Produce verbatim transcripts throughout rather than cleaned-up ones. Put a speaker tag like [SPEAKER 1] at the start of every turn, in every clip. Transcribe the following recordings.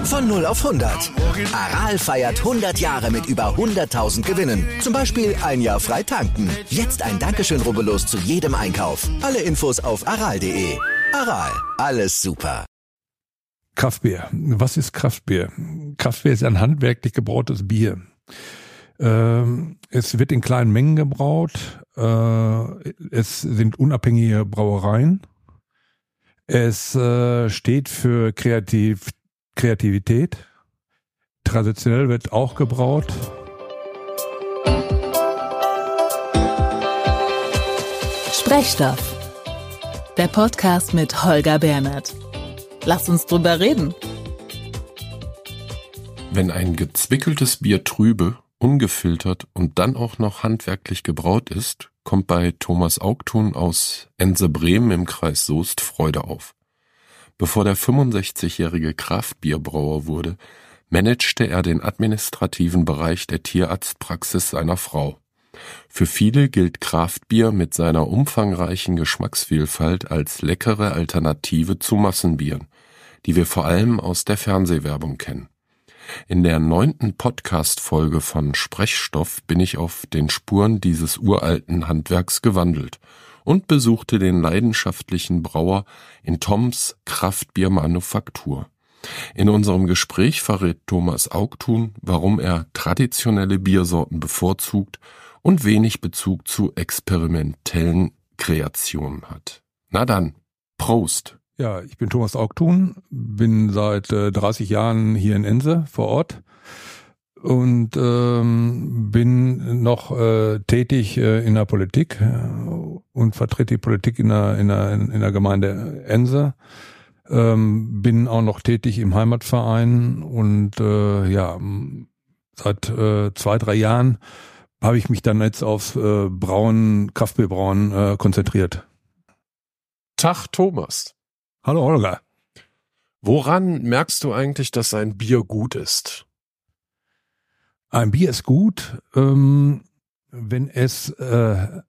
[SPEAKER 1] Von null auf hundert. Aral feiert hundert Jahre mit über hunderttausend Gewinnen. Zum Beispiel ein Jahr frei tanken. Jetzt ein Dankeschön, rubbellos zu jedem Einkauf. Alle Infos auf aral punkt de. Aral, alles super.
[SPEAKER 2] Kraftbier. Was ist Kraftbier? Kraftbier ist ein handwerklich gebrautes Bier. Ähm, es wird in kleinen Mengen gebraut. Äh, es sind unabhängige Brauereien. Es äh, steht für Kreativ- Kreativität. Traditionell wird auch gebraut.
[SPEAKER 3] Sprechstoff. Der Podcast mit Holger Bernhard. Lasst uns drüber reden.
[SPEAKER 4] Wenn ein gezwickeltes Bier trübe, ungefiltert und dann auch noch handwerklich gebraut ist, kommt bei Thomas Augthun aus Ense-Bremen im Kreis Soest Freude auf. Bevor der fünfundsechzigjährige Kraftbierbrauer wurde, managte er den administrativen Bereich der Tierarztpraxis seiner Frau. Für viele gilt Kraftbier mit seiner umfangreichen Geschmacksvielfalt als leckere Alternative zu Massenbieren, die wir vor allem aus der Fernsehwerbung kennen. In der neunten Podcast-Folge von Sprechstoff bin ich auf den Spuren dieses uralten Handwerks gewandelt und besuchte den leidenschaftlichen Brauer in Toms Kraftbiermanufaktur. In unserem Gespräch verrät Thomas Augthun, warum er traditionelle Biersorten bevorzugt und wenig Bezug zu experimentellen Kreationen hat. Na dann, Prost!
[SPEAKER 2] Ja, ich bin Thomas Augthun, bin seit äh, dreißig Jahren hier in Ense vor Ort und ähm, bin noch äh, tätig äh, in der Politik äh, und vertrete die Politik in der, in der, in der Gemeinde Ense. Ähm, bin auch noch tätig im Heimatverein und äh, ja, seit äh, zwei, drei Jahren habe ich mich dann jetzt aufs äh, Brauen, Kraftbierbrauen äh, konzentriert.
[SPEAKER 4] Tag Thomas.
[SPEAKER 2] Hallo Holger.
[SPEAKER 4] Woran merkst du eigentlich, dass ein Bier gut ist?
[SPEAKER 2] Ein Bier ist gut, ähm, wenn es, äh,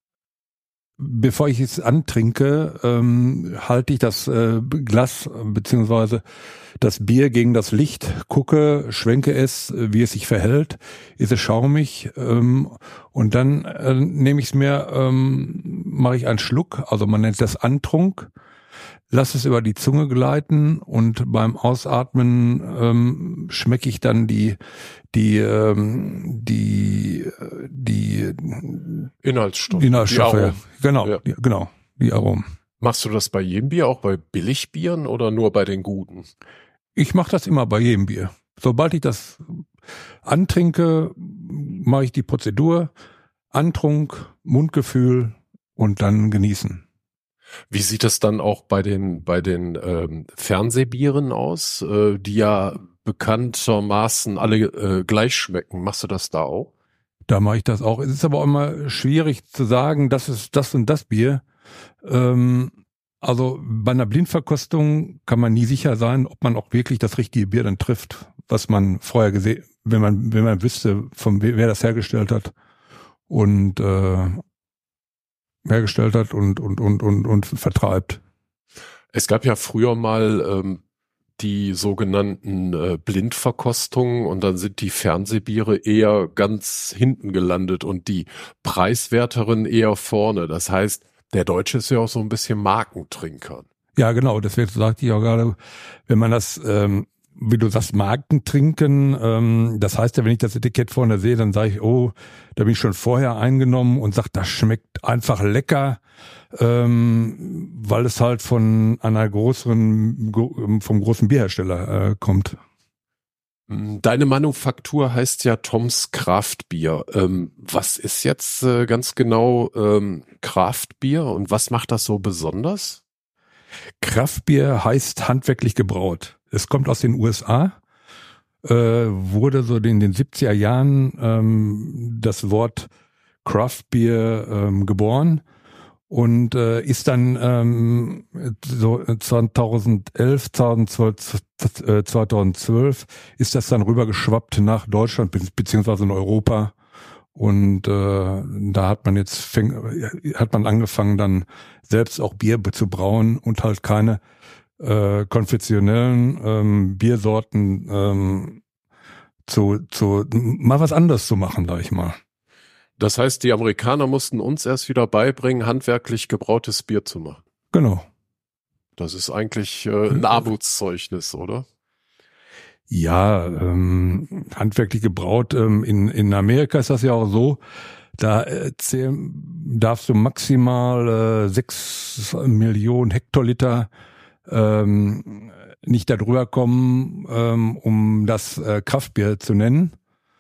[SPEAKER 2] bevor ich es antrinke, ähm, halte ich das äh, Glas beziehungsweise das Bier gegen das Licht, gucke, schwenke es, wie es sich verhält, ist es schaumig ähm, und dann äh, nehme ich es mir, ähm, mache ich einen Schluck, also man nennt das Antrunk. Lass es über die Zunge gleiten und beim Ausatmen ähm, schmecke ich dann die die ähm, die die
[SPEAKER 4] Inhaltsstoffe.
[SPEAKER 2] Inhaltsstoffe.
[SPEAKER 4] Die Aromen.
[SPEAKER 2] Genau,
[SPEAKER 4] Ja.
[SPEAKER 2] die, genau, die Aromen.
[SPEAKER 4] Machst du das bei jedem Bier, auch bei Billigbieren oder nur bei den guten?
[SPEAKER 2] Ich mache das immer bei jedem Bier. Sobald ich das antrinke, mache ich die Prozedur, Antrunk, Mundgefühl und dann genießen.
[SPEAKER 4] Wie sieht es dann auch bei den bei den ähm, Fernsehbieren aus, äh, die ja bekanntermaßen alle äh, gleich schmecken? Machst du das da auch?
[SPEAKER 2] Da mache ich das auch. Es ist aber auch immer schwierig zu sagen, das ist das und das Bier. Ähm, also bei einer Blindverkostung kann man nie sicher sein, ob man auch wirklich das richtige Bier dann trifft, was man vorher gesehen, wenn man wenn man wüsste, von wer das hergestellt hat und äh, hergestellt hat und und und und und vertreibt.
[SPEAKER 4] Es gab ja früher mal ähm, die sogenannten äh, Blindverkostungen und dann sind die Fernsehbiere eher ganz hinten gelandet und die preiswerteren eher vorne. Das heißt, der Deutsche ist ja auch so ein bisschen Markentrinker.
[SPEAKER 2] Ja, genau. Deswegen sagte ich auch gerade, wenn man das, ähm, wie du sagst, Markentrinken, ähm, das heißt ja, wenn ich das Etikett vorne sehe, dann sage ich, oh, da bin ich schon vorher eingenommen und sage, das schmeckt einfach lecker, ähm, weil es halt von einer größeren, vom großen Bierhersteller äh, kommt.
[SPEAKER 4] Deine Manufaktur heißt ja Toms Kraftbier. Ähm, was ist jetzt äh, ganz genau ähm, Kraftbier und was macht das so besonders?
[SPEAKER 2] Kraftbier heißt handwerklich gebraut. Es kommt aus den U S A, äh, wurde so in den siebziger Jahren ähm, das Wort Craftbier ähm, geboren und äh, ist dann ähm, so zweitausendelf, zweitausendzwölf ist das dann rübergeschwappt nach Deutschland be- beziehungsweise in Europa. Und äh, da hat man jetzt fäng, hat man angefangen, dann selbst auch Bier zu brauen und halt keine äh, konfessionellen ähm, Biersorten ähm, zu, zu mal was anderes zu machen, sag ich mal.
[SPEAKER 4] Das heißt, die Amerikaner mussten uns erst wieder beibringen, handwerklich gebrautes Bier zu machen.
[SPEAKER 2] Genau.
[SPEAKER 4] Das ist eigentlich äh, ein Armutszeugnis, oder?
[SPEAKER 2] Ja, ähm, handwerklich gebraut. Ähm, in, in Amerika ist das ja auch so, da äh, zähl, darfst du maximal äh, sechs Millionen Hektoliter ähm, nicht darüber kommen, ähm, um das äh, Kraftbier zu nennen.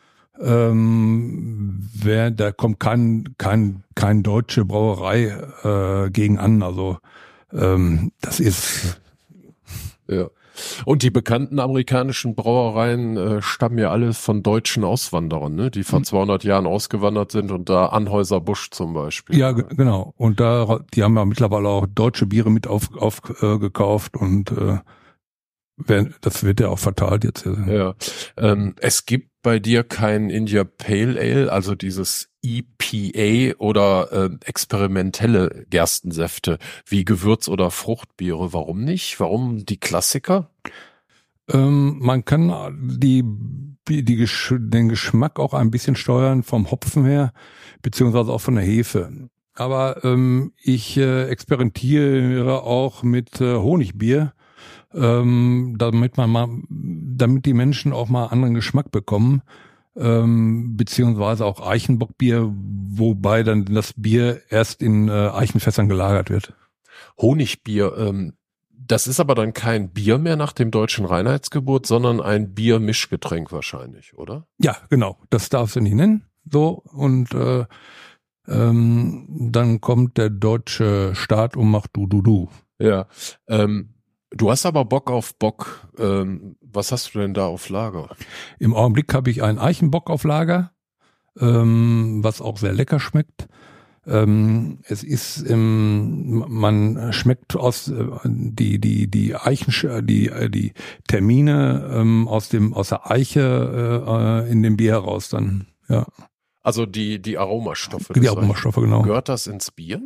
[SPEAKER 2] Ähm, wer, da kommt kein, kein, kein deutsche Brauerei äh, gegen an. Also ähm, das ist
[SPEAKER 4] ja. Und die bekannten amerikanischen Brauereien äh, stammen ja alle von deutschen Auswanderern, ne? Die vor zweihundert Jahren ausgewandert sind, und da Anheuser-Busch zum Beispiel.
[SPEAKER 2] Ja, g- genau. Und da, die haben ja mittlerweile auch deutsche Biere mit aufgekauft auf, äh, gekauft und äh, werden, das wird ja auch verteilt jetzt.
[SPEAKER 4] Ja. Ähm, es gibt bei dir kein India Pale Ale, also dieses I P A oder äh, experimentelle Gerstensäfte wie Gewürz- oder Fruchtbiere. Warum nicht? Warum die Klassiker?
[SPEAKER 2] Ähm, man kann die, die, die Gesch- den Geschmack auch ein bisschen steuern vom Hopfen her, beziehungsweise auch von der Hefe. Aber ähm, ich äh, experimentiere auch mit äh, Honigbier, ähm, damit man mal, damit die Menschen auch mal anderen Geschmack bekommen, ähm, beziehungsweise auch Eichenbockbier, wobei dann das Bier erst in äh, Eichenfässern gelagert wird.
[SPEAKER 4] Honigbier, ähm, das ist aber dann kein Bier mehr nach dem deutschen Reinheitsgebot, sondern ein Biermischgetränk wahrscheinlich, oder?
[SPEAKER 2] Ja, genau. Das darfst du nicht nennen. So, und äh, ähm, dann kommt der deutsche Staat und macht du, du, du.
[SPEAKER 4] Ja. Ähm, du hast aber Bock auf Bock. Ähm, was hast du denn da auf Lager?
[SPEAKER 2] Im Augenblick habe ich einen Eichenbock auf Lager, ähm, was auch sehr lecker schmeckt. Ähm, es ist, ähm, man schmeckt aus äh, die die die Eichen die die Termine ähm, aus dem aus der Eiche äh, in dem Bier heraus dann. Ja.
[SPEAKER 4] Also die die Aromastoffe.
[SPEAKER 2] Die Aromastoffe, genau.
[SPEAKER 4] Gehört das ins Bier?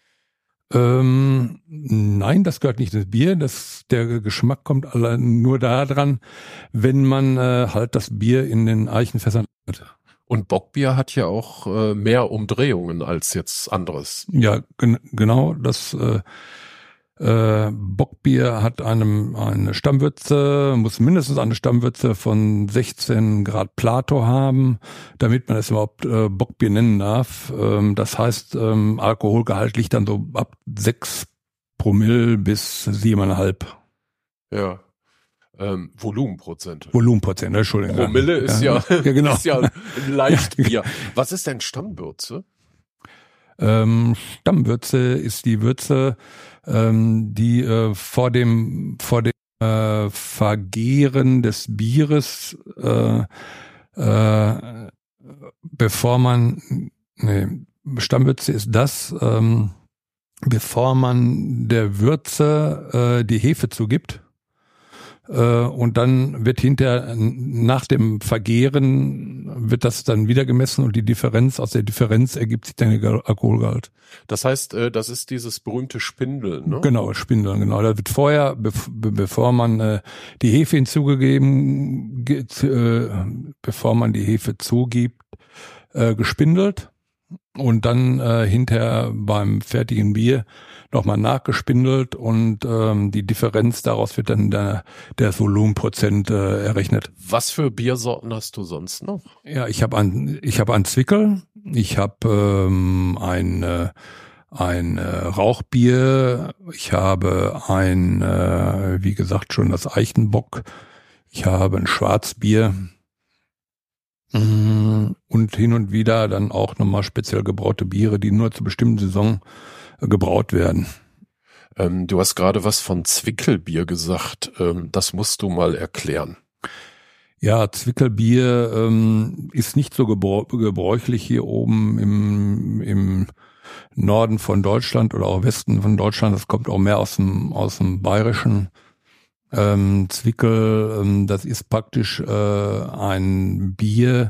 [SPEAKER 2] Ähm, nein, das gehört nicht ins Bier. Das, der Geschmack kommt alle nur da dran, wenn man äh, halt das Bier in den Eichenfässern hat.
[SPEAKER 4] Und Bockbier hat ja auch äh, mehr Umdrehungen als jetzt anderes.
[SPEAKER 2] Ja, gen- genau. Das äh, äh, Bockbier hat einem eine Stammwürze, muss mindestens eine Stammwürze von sechzehn Grad Plato haben, damit man es überhaupt äh, Bockbier nennen darf. Ähm, das heißt, ähm, Alkoholgehalt liegt dann so ab sechs Promille bis siebeneinhalb.
[SPEAKER 4] Ja. Ähm, Volumenprozent.
[SPEAKER 2] Volumenprozent, Entschuldigung.
[SPEAKER 4] Promille ist ja,
[SPEAKER 2] ja, ja, genau.
[SPEAKER 4] ist ja ein Leichtbier. Was ist denn Stammwürze?
[SPEAKER 2] Ähm, Stammwürze ist die Würze, ähm, die äh, vor dem vor dem äh, Vergären des Bieres, äh, äh, bevor man, nee, Stammwürze ist das, ähm, bevor man der Würze äh, die Hefe zugibt. Und dann wird hinterher nach dem Vergären wird das dann wieder gemessen und die Differenz, aus der Differenz ergibt sich dann der Alkoholgehalt.
[SPEAKER 4] Das heißt, das ist dieses berühmte Spindeln, ne?
[SPEAKER 2] Genau, Spindeln, genau. Da wird vorher, bevor man die Hefe hinzugegeben, bevor man die Hefe zugibt, gespindelt und dann hinterher beim fertigen Bier nochmal nachgespindelt und ähm, die Differenz daraus wird dann der, der Volumenprozent äh, errechnet.
[SPEAKER 4] Was für Biersorten hast du sonst noch?
[SPEAKER 2] Ja, ich habe ein, ich habe ein Zwickel, ich habe ähm, ein äh, ein äh, Rauchbier, ich habe ein, äh, wie gesagt schon das Eichenbock, ich habe ein Schwarzbier mm, und hin und wieder dann auch nochmal speziell gebraute Biere, die nur zur bestimmten Saison gebraut werden.
[SPEAKER 4] Ähm, du hast gerade was von Zwickelbier gesagt. Ähm, das musst du mal erklären.
[SPEAKER 2] Ja, Zwickelbier ähm, ist nicht so gebräuchlich hier oben im, im Norden von Deutschland oder auch Westen von Deutschland. Das kommt auch mehr aus dem, aus dem Bayerischen. Ähm, Zwickel, ähm, das ist praktisch äh, ein Bier,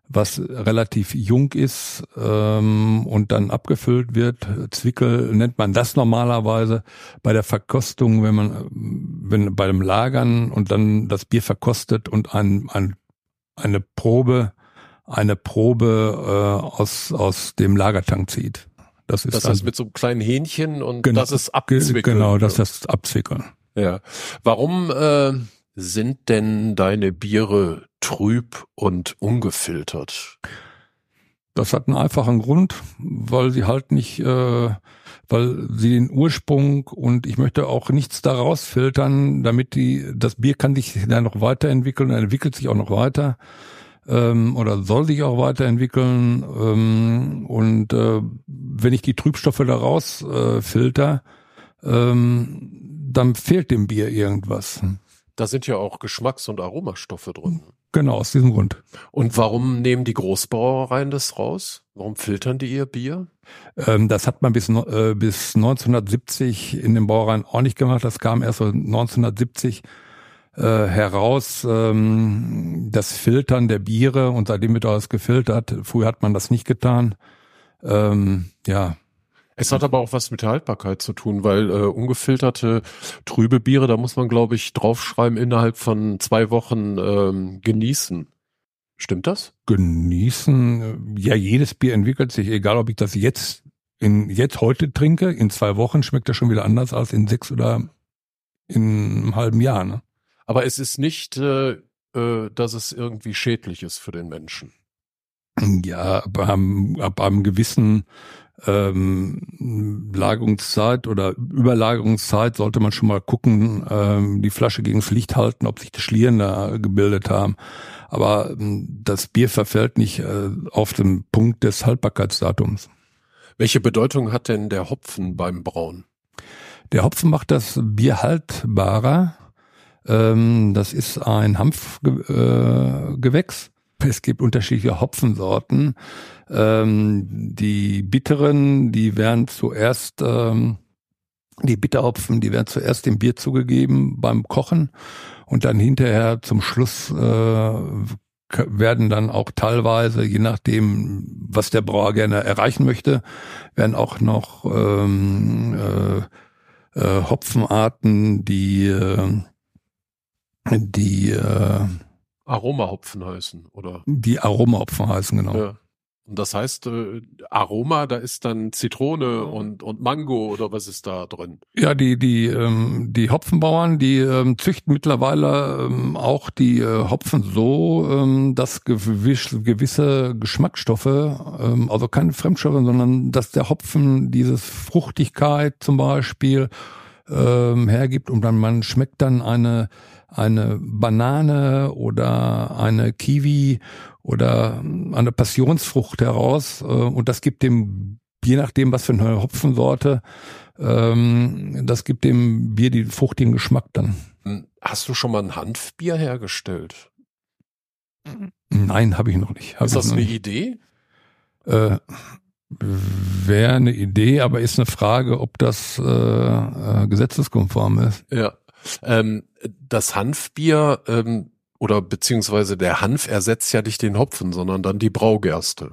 [SPEAKER 2] was relativ jung ist ähm, und dann abgefüllt wird. Zwickel nennt man das normalerweise bei der Verkostung, wenn man wenn bei dem Lagern und dann das Bier verkostet und ein, ein, eine Probe eine Probe äh, aus aus dem Lagertank zieht. Das ist
[SPEAKER 5] das
[SPEAKER 2] dann,
[SPEAKER 5] heißt mit so einem kleinen Hähnchen und
[SPEAKER 2] genau,
[SPEAKER 5] das ist Abzwickeln.
[SPEAKER 2] Genau, das ist Abzwickeln.
[SPEAKER 5] Ja. Warum äh, sind denn deine Biere trüb und ungefiltert?
[SPEAKER 2] Das hat einen einfachen Grund, weil sie halt nicht, äh, weil sie den Ursprung und ich möchte auch nichts daraus filtern, damit die, das Bier kann sich dann noch weiterentwickeln, entwickelt sich auch noch weiter ähm, oder soll sich auch weiterentwickeln ähm, und äh, wenn ich die Trübstoffe daraus äh, filter, ähm, dann fehlt dem Bier irgendwas.
[SPEAKER 5] Da sind ja auch Geschmacks- und Aromastoffe drin.
[SPEAKER 2] Genau, aus diesem Grund.
[SPEAKER 5] Und warum nehmen die Großbrauereien das raus? Warum filtern die ihr Bier?
[SPEAKER 2] Ähm, das hat man bis, äh, bis neunzehnhundertsiebzig in den Brauereien auch nicht gemacht. Das kam erst so neunzehnhundertsiebzig äh, heraus, ähm, das Filtern der Biere und seitdem wird alles gefiltert. Früher hat man das nicht getan. Ähm, ja.
[SPEAKER 5] Es hat aber auch was mit der Haltbarkeit zu tun, weil äh, ungefilterte trübe Biere, da muss man, glaube ich, draufschreiben, innerhalb von zwei Wochen ähm, genießen. Stimmt das?
[SPEAKER 2] Genießen, ja, jedes Bier entwickelt sich, egal ob ich das jetzt in jetzt heute trinke, in zwei Wochen schmeckt das schon wieder anders als in sechs oder in einem halben Jahr. Ne?
[SPEAKER 5] Aber es ist nicht, äh, äh, dass es irgendwie schädlich ist für den Menschen.
[SPEAKER 2] Ja, ab einem, ab einem gewissen ähm, Lagerungszeit oder Überlagerungszeit sollte man schon mal gucken, ähm, die Flasche gegen das Licht halten, ob sich die Schlieren da gebildet haben. Aber ähm, das Bier verfällt nicht äh, auf den Punkt des Haltbarkeitsdatums.
[SPEAKER 5] Welche Bedeutung hat denn der Hopfen beim Brauen?
[SPEAKER 2] Der Hopfen macht das Bier haltbarer. Ähm, das ist ein Hanfgewächs. Es gibt unterschiedliche Hopfensorten. Ähm, die bitteren, die werden zuerst, ähm, die Bitterhopfen, die werden zuerst dem Bier zugegeben beim Kochen und dann hinterher zum Schluss äh, werden dann auch teilweise, je nachdem, was der Brauer gerne erreichen möchte, werden auch noch ähm, äh, äh, Hopfenarten, die äh, die äh,
[SPEAKER 5] Aromahopfen heißen, oder?
[SPEAKER 2] Die Aromahopfen heißen, genau.
[SPEAKER 5] Ja. Und das heißt, äh, Aroma, da ist dann Zitrone und, und Mango oder was ist da drin?
[SPEAKER 2] Ja, die, die, ähm, die Hopfenbauern, die ähm, züchten mittlerweile ähm, auch die äh, Hopfen so, ähm, dass gewiss, gewisse Geschmacksstoffe, ähm, also keine Fremdstoffe, sondern dass der Hopfen dieses Fruchtigkeit zum Beispiel ähm, hergibt und dann man schmeckt dann eine eine Banane oder eine Kiwi oder eine Passionsfrucht heraus und das gibt dem, je nachdem was für eine Hopfensorte, das gibt dem Bier den fruchtigen Geschmack dann.
[SPEAKER 5] Hast du schon mal ein Hanfbier hergestellt?
[SPEAKER 2] Nein, habe ich noch nicht. Hab
[SPEAKER 5] ist das eine
[SPEAKER 2] nicht.
[SPEAKER 5] Idee?
[SPEAKER 2] Äh, wäre eine Idee, aber ist eine Frage, ob das äh, gesetzeskonform ist.
[SPEAKER 5] Ja. Ähm, das Hanfbier ähm, oder beziehungsweise der Hanf ersetzt ja nicht den Hopfen, sondern dann die Braugerste.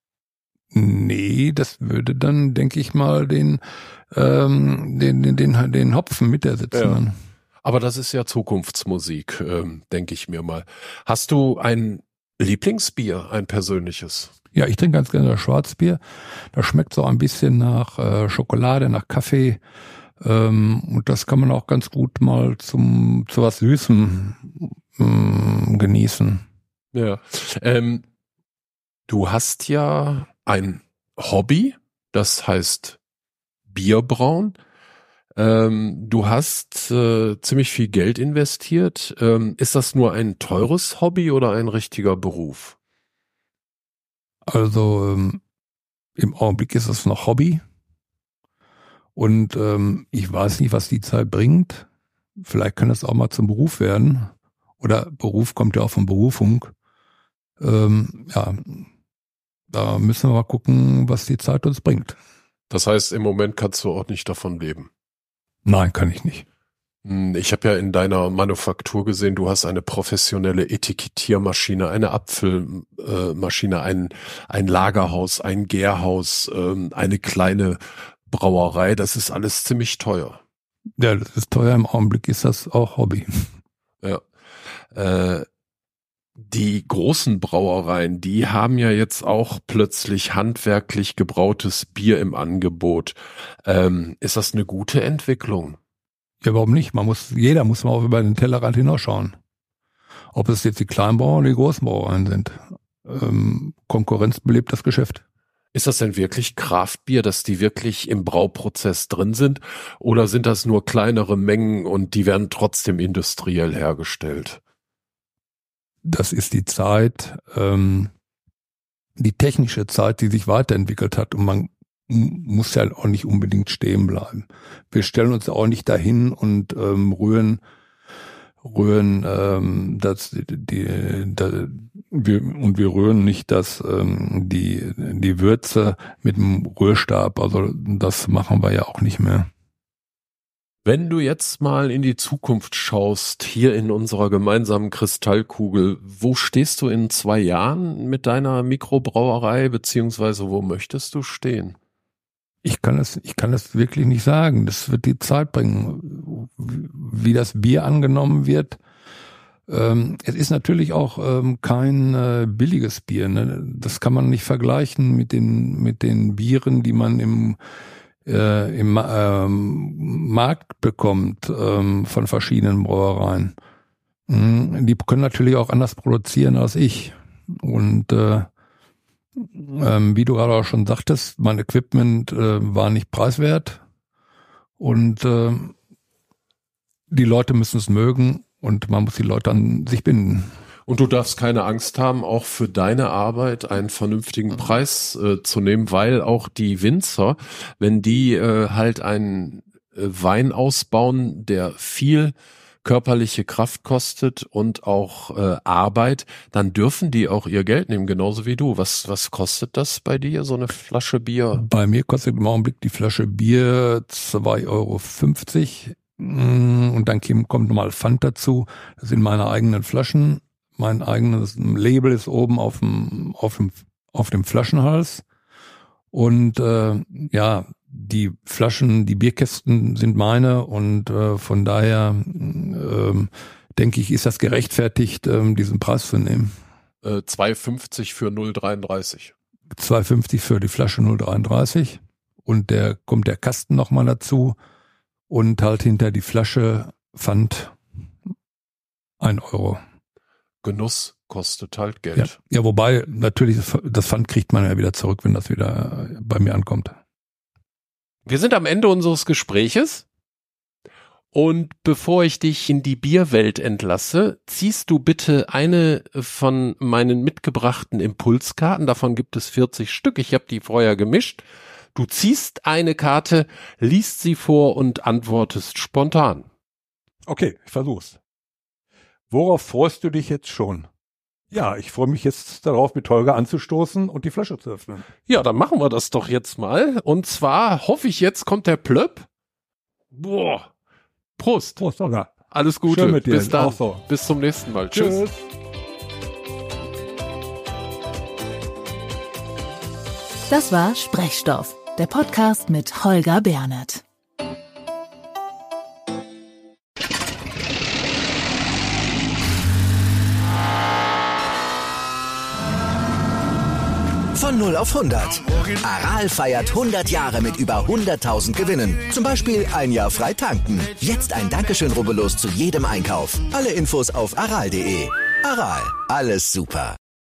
[SPEAKER 2] Nee, das würde dann, denke ich mal, den ähm, den, den den den Hopfen mit ersetzen.
[SPEAKER 5] Ja. Aber das ist ja Zukunftsmusik, ähm, denke ich mir mal. Hast du ein Lieblingsbier, ein persönliches?
[SPEAKER 2] Ja, ich trinke ganz gerne das Schwarzbier. Das schmeckt so ein bisschen nach äh, Schokolade, nach Kaffee. Ähm, und das kann man auch ganz gut mal zum zu was Süßem ähm, genießen.
[SPEAKER 5] Ja. Ähm, du hast ja ein Hobby, das heißt Bierbrauen. Ähm, du hast äh, ziemlich viel Geld investiert. Ähm, ist das nur ein teures Hobby oder ein richtiger Beruf?
[SPEAKER 2] Also ähm, im Augenblick ist es noch Hobby. Und ähm, ich weiß nicht, was die Zeit bringt. Vielleicht kann es auch mal zum Beruf werden. Oder Beruf kommt ja auch von Berufung. Ähm, ja, da müssen wir mal gucken, was die Zeit uns bringt.
[SPEAKER 5] Das heißt, im Moment kannst du auch nicht davon leben?
[SPEAKER 2] Nein, kann ich nicht.
[SPEAKER 5] Ich habe ja in deiner Manufaktur gesehen, du hast eine professionelle Etikettiermaschine, eine Apfelmaschine, ein, ein Lagerhaus, ein Gärhaus, ähm, eine kleine Brauerei. Das ist alles ziemlich teuer.
[SPEAKER 2] Ja, das ist teuer. Im Augenblick ist das auch Hobby.
[SPEAKER 5] Ja. Äh, die großen Brauereien, die haben ja jetzt auch plötzlich handwerklich gebrautes Bier im Angebot. Ähm, ist das eine gute Entwicklung?
[SPEAKER 2] Ja, warum nicht? Man muss, jeder muss mal über den Tellerrand hinausschauen. Ob es jetzt die Kleinbauern oder die Großbauereien sind. Ähm, Konkurrenz belebt das Geschäft.
[SPEAKER 5] Ist das denn wirklich Kraftbier, dass die wirklich im Brauprozess drin sind? Oder sind das nur kleinere Mengen und die werden trotzdem industriell hergestellt?
[SPEAKER 2] Das ist die Zeit, ähm, die technische Zeit, die sich weiterentwickelt hat, und man muss ja auch nicht unbedingt stehen bleiben. Wir stellen uns auch nicht dahin und ähm, rühren, rühren ähm, das, die, da, wir, und wir rühren nicht das, ähm, die, die Würze mit dem Rührstab. Also das machen wir ja auch nicht mehr.
[SPEAKER 5] Wenn du jetzt mal in die Zukunft schaust, hier in unserer gemeinsamen Kristallkugel, wo stehst du in zwei Jahren mit deiner Mikrobrauerei, beziehungsweise wo möchtest du stehen?
[SPEAKER 2] Ich kann es, ich kann es wirklich nicht sagen. Das wird die Zeit bringen, wie das Bier angenommen wird. Ähm, es ist natürlich auch ähm, kein äh, billiges Bier. Ne? Das kann man nicht vergleichen mit den mit den Bieren, die man im äh, im ähm, Markt bekommt ähm, von verschiedenen Brauereien. Mhm. Die können natürlich auch anders produzieren als ich. Und äh, Ähm, wie du gerade auch schon sagtest, mein Equipment äh, war nicht preiswert und äh, die Leute müssen es mögen und man muss die Leute an sich binden.
[SPEAKER 5] Und du darfst keine Angst haben, auch für deine Arbeit einen vernünftigen Preis äh, zu nehmen, weil auch die Winzer, wenn die äh, halt einen äh, Wein ausbauen, der viel körperliche Kraft kostet und auch äh, Arbeit, dann dürfen die auch ihr Geld nehmen, genauso wie du. Was was kostet das bei dir, so eine Flasche Bier?
[SPEAKER 2] Bei mir kostet im Augenblick die Flasche Bier zwei Euro fünfzig und dann kommt nochmal Pfand dazu. Das sind meine eigenen Flaschen. Mein eigenes Label ist oben auf dem auf dem auf dem Flaschenhals und äh, ja, die Flaschen, die Bierkästen sind meine und äh, von daher ähm, denke ich, ist das gerechtfertigt, ähm, diesen Preis zu nehmen.
[SPEAKER 5] Äh, zwei fünfzig für null dreiunddreißig.
[SPEAKER 2] zwei fünfzig für die Flasche null dreiunddreißig und der kommt der Kasten nochmal dazu und halt hinter die Flasche Pfand ein Euro.
[SPEAKER 5] Genuss kostet halt Geld.
[SPEAKER 2] Ja, ja, wobei natürlich das Pfand kriegt man ja wieder zurück, wenn das wieder bei mir ankommt.
[SPEAKER 5] Wir sind am Ende unseres Gespräches und bevor ich dich in die Bierwelt entlasse, ziehst du bitte eine von meinen mitgebrachten Impulskarten, davon gibt es vierzig Stück, ich habe die vorher gemischt. Du ziehst eine Karte, liest sie vor und antwortest spontan.
[SPEAKER 2] Okay, ich versuch's. Worauf freust du dich jetzt schon? Ja, ich freue mich jetzt darauf, mit Holger anzustoßen und die Flasche zu öffnen.
[SPEAKER 5] Ja, dann machen wir das doch jetzt mal. Und zwar hoffe ich, jetzt kommt der Plöpp. Boah. Prost.
[SPEAKER 2] Prost, Holger.
[SPEAKER 5] Alles Gute.
[SPEAKER 2] Schön mit dir.
[SPEAKER 5] Bis dann.
[SPEAKER 2] Auch so.
[SPEAKER 5] Bis zum nächsten Mal. Tschüss. Tschüss.
[SPEAKER 3] Das war Sprechstoff, der Podcast mit Holger Bernert.
[SPEAKER 1] Von null auf hundert. Aral feiert hundert Jahre mit über hunderttausend Gewinnen. Zum Beispiel ein Jahr frei tanken. Jetzt ein Dankeschön, rubbellos zu jedem Einkauf. Alle Infos auf aral punkt de. Aral, alles super.